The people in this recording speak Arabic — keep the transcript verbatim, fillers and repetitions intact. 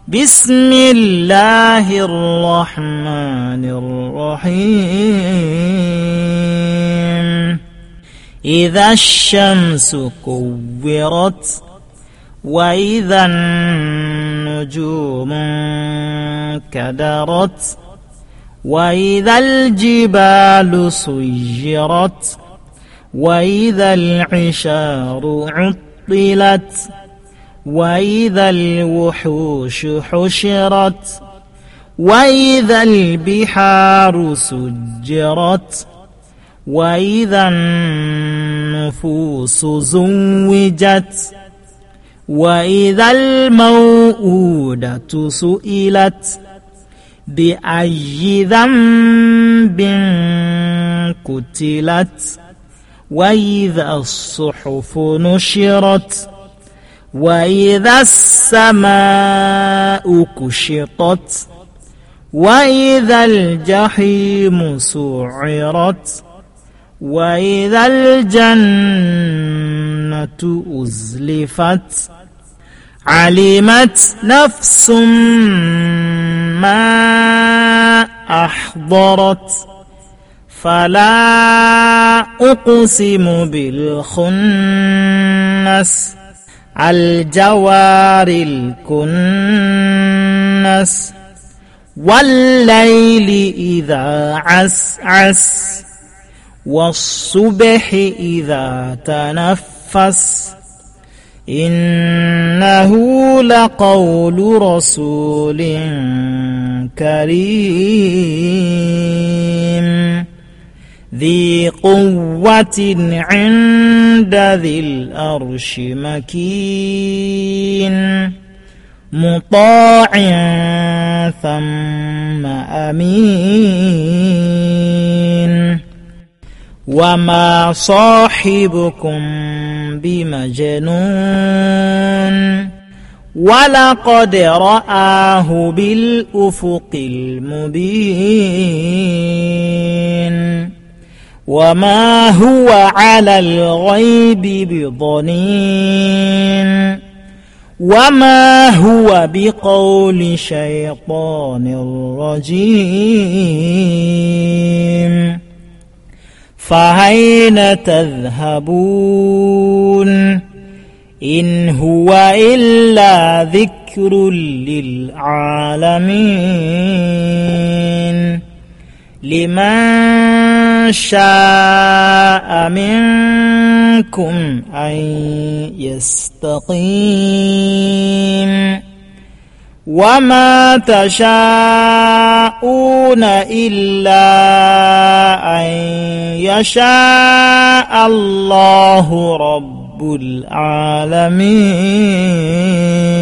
بسم الله الرحمن الرحيم إذا الشمس كورت وإذا النجوم انكدرت وإذا الجبال سيرت وإذا العشار عطلت وإذا الوحوش حشرت وإذا البحار سجرت وإذا النفوس زوجت وإذا الموءودة سئلت بأي ذنب قتلت وإذا الصحف نشرت وإذا السماء كشطت وإذا الجحيم سعرت وإذا الجنة أزلفت علمت نفس ما أحضرت فلا أقسم بالخنس الجوار الكنس والليل إذا عسعس والصبح إذا تنفس إنه لقول رسول كريم ذي قوة عند ذي الأرش مكين مطاع ثم أمين وما صاحبكم بمجنون ولقد رآه بالأفق المبين وما هو على الغيب بضنين وما هو بقول شيطان رجيم فأين تذهبون إن هو إلا ذكر للعالمين لمن شاء منكم أن يستقيم وما تشاءون إلا أن يشاء الله رب العالمين.